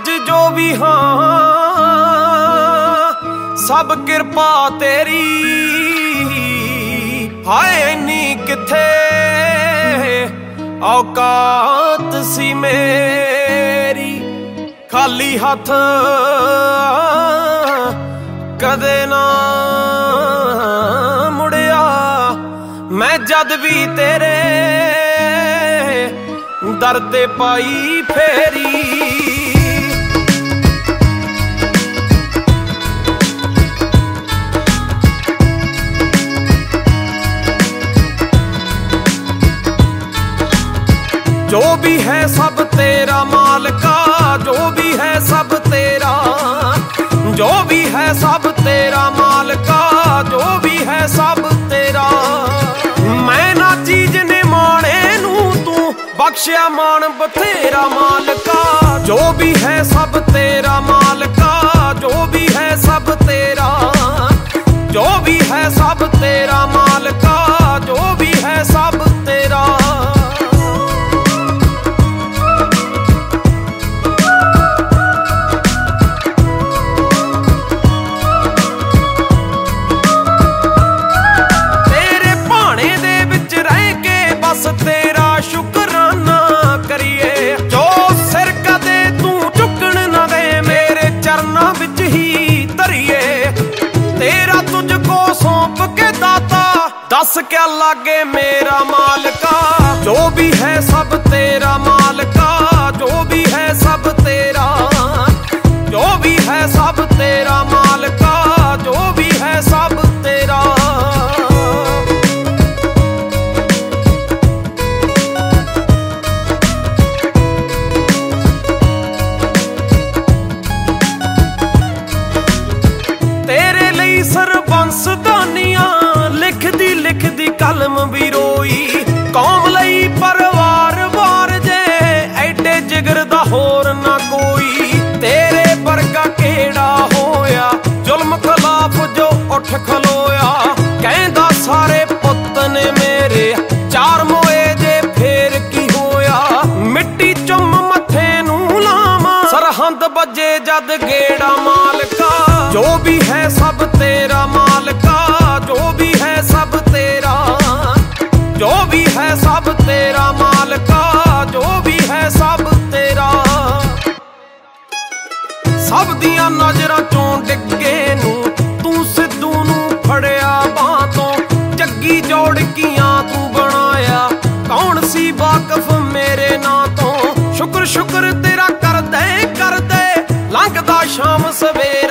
अज जो भी हाँ सब किरपा तेरी। हाय इन्नी किथे औकात सी मेरी, खाली हथ कदे ना मुड़िया मैं जद भी तेरे दर ते पाई फेरी। जो भी है सब तेरा मालिका, जो भी है सब तेरा, जो भी है सब तेरा मालिका, जो भी है सब तेरा। मैं ना चीज ने माने नू तू बख्शिया मान बथेरा मालिका। जो भी है सब तेरा मालिका, जो भी है सब तेरा, जो भी है सब तेरा मालिका, जो भी है सब तेरा। तेरा शुकराना करिए जो सिर कदे तू झुकन ना दे, मेरे चरना विच ही धरिए। तेरा तुझको सौंप के दाता दस क्या लागे मेरा मालिका। जो भी है सब तेरा मालिका, जो भी है सब तेरा, जो भी है सब तेरा मालिका, जो भी है सब तेरा। सरबंस दानियां लिखदी लिखदी कलम भी रोई, कौम लई परिवार वार जे एडे जिगर दा होर ना कोई। तेरे वर्गा केड़ा होया जुल्म खिलाफ जो उठ खलोया, कहंदा सारे पुत्त ने मेरे चार मोए जे फेर की होया। मिट्टी चुम मथे नू लावां सरहंद बजे जद गेड़ा मालिका। जो भी है सब तेरा मालिका, जो भी है सब तेरा, जो भी है सब तेरा मालिका, जो भी है सब तेरा। सब दियां नजरां चों डिगे नू तू सिद्धू नू फड़िया बां तों, जग्गी जोड़कियां तू बनाया कौन सी वाकफ मेरे नां तों। शुक्र शुक्र तेरा कर दे लंघदा शाम सवेरे।